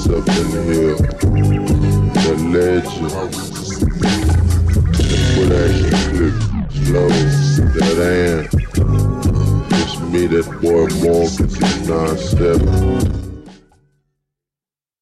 Just up in here, that legend. Put action clip, slow, that hand. Just me, that boy Morgan, 9-7.